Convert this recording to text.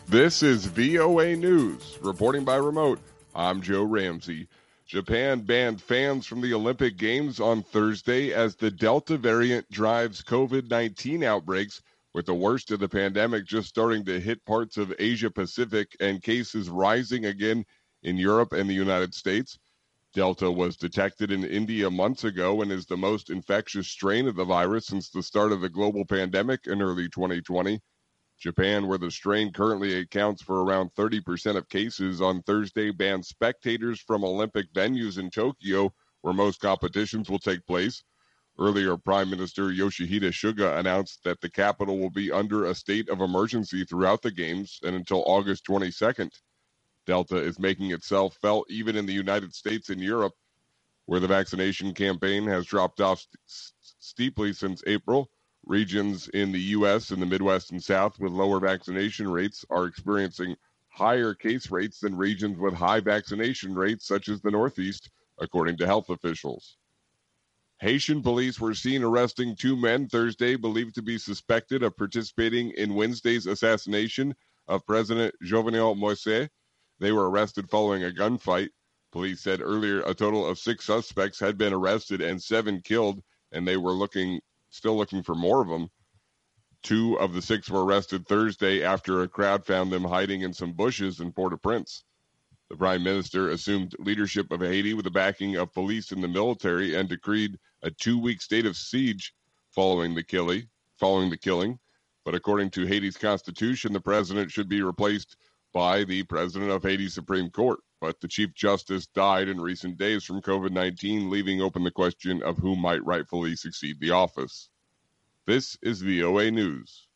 This is VOA News. Reporting by remote, I'm Joe Ramsey. Japan banned fans from the Olympic Games on Thursday as the Delta variant drives COVID-19 outbreaks, with the worst of the pandemic just starting to hit parts of Asia Pacific and cases rising again in Europe and the United States. Delta was detected in India months ago and is the most infectious strain of the virus since the start of the global pandemic in early 2020. Japan, where the strain currently accounts for around 30% of cases, on Thursday banned spectators from Olympic venues in Tokyo, where most competitions will take place. Earlier, Prime Minister Yoshihide Suga announced that the capital will be under a state of emergency throughout the Games and until August 22nd. Delta is making itself felt even in the United States and Europe, where the vaccination campaign has dropped off steeply since April. Regions in the U.S. and the Midwest and South with lower vaccination rates are experiencing higher case rates than regions with high vaccination rates, such as the Northeast, according to health officials. Haitian police were seen arresting two men Thursday believed to be suspected of participating in Wednesday's assassination of President Jovenel Moïse. They were arrested following a gunfight. Police said earlier a total of 6 suspects had been arrested and 7 killed, and they were still looking for more of them. 2 of the 6 were arrested Thursday after a crowd found them hiding in some bushes in Port-au-Prince. The Prime Minister assumed leadership of Haiti with the backing of police and the military and decreed a 2-week state of siege following the killing. But according to Haiti's constitution, the president should be replaced by the president of Haiti's Supreme Court. But the Chief Justice died in recent days from COVID-19, leaving open the question of who might rightfully succeed the office. This is VOA News.